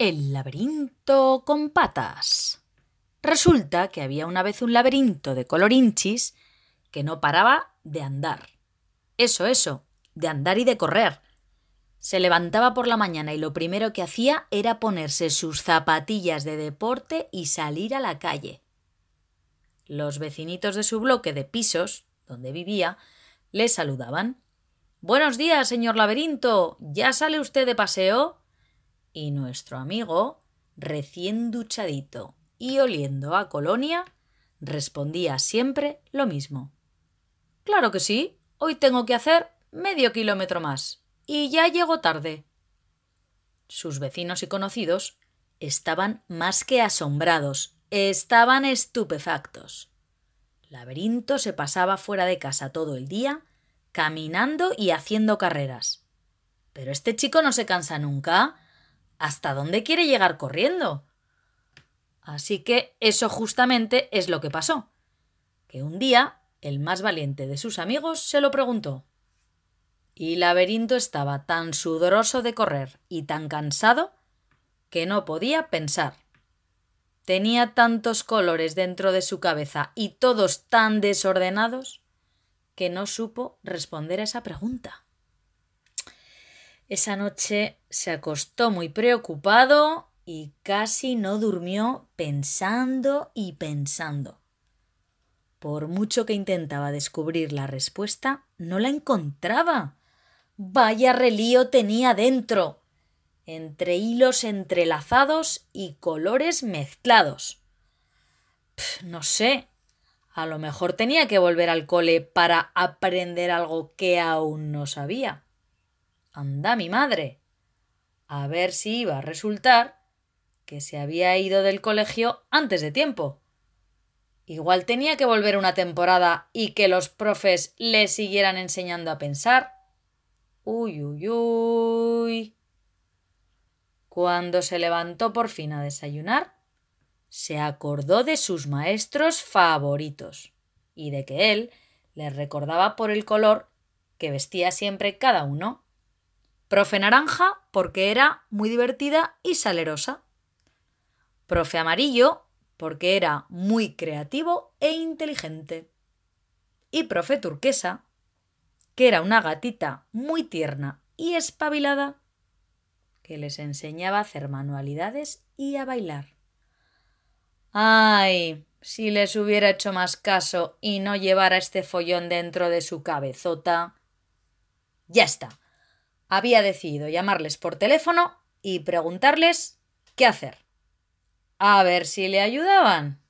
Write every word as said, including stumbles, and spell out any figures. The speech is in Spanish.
El laberinto con patas. Resulta que había una vez un laberinto de colorinchis que no paraba de andar. Eso, eso, de andar y de correr. Se levantaba por la mañana y lo primero que hacía era ponerse sus zapatillas de deporte y salir a la calle. Los vecinitos de su bloque de pisos, donde vivía, le saludaban. «Buenos días, señor laberinto, ¿ya sale usted de paseo?» Y nuestro amigo, recién duchadito y oliendo a colonia, respondía siempre lo mismo. «Claro que sí, hoy tengo que hacer medio kilómetro más y ya llego tarde». Sus vecinos y conocidos estaban más que asombrados, estaban estupefactos. Laberinto se pasaba fuera de casa todo el día, caminando y haciendo carreras. Pero este chico no se cansa nunca. ¿Hasta dónde quiere llegar corriendo? Así que eso justamente es lo que pasó. Que un día el más valiente de sus amigos se lo preguntó. Y Laberinto estaba tan sudoroso de correr y tan cansado que no podía pensar. Tenía tantos colores dentro de su cabeza y todos tan desordenados que no supo responder a esa pregunta. Esa noche se acostó muy preocupado y casi no durmió pensando y pensando. Por mucho que intentaba descubrir la respuesta, no la encontraba. Vaya relío tenía dentro, entre hilos entrelazados y colores mezclados. Pff, no sé, a lo mejor tenía que volver al cole para aprender algo que aún no sabía. Anda mi madre, a ver si iba a resultar que se había ido del colegio antes de tiempo. Igual tenía que volver una temporada y que los profes le siguieran enseñando a pensar. Uy, uy, uy. Cuando se levantó por fin a desayunar, se acordó de sus maestros favoritos y de que él les recordaba por el color que vestía siempre cada uno. Profe Naranja, porque era muy divertida y salerosa. Profe Amarillo, porque era muy creativo e inteligente. Y Profe Turquesa, que era una gatita muy tierna y espabilada, que les enseñaba a hacer manualidades y a bailar. ¡Ay! Si les hubiera hecho más caso y no llevara este follón dentro de su cabezota. Ya está. Había decidido llamarles por teléfono y preguntarles qué hacer. A ver si le ayudaban.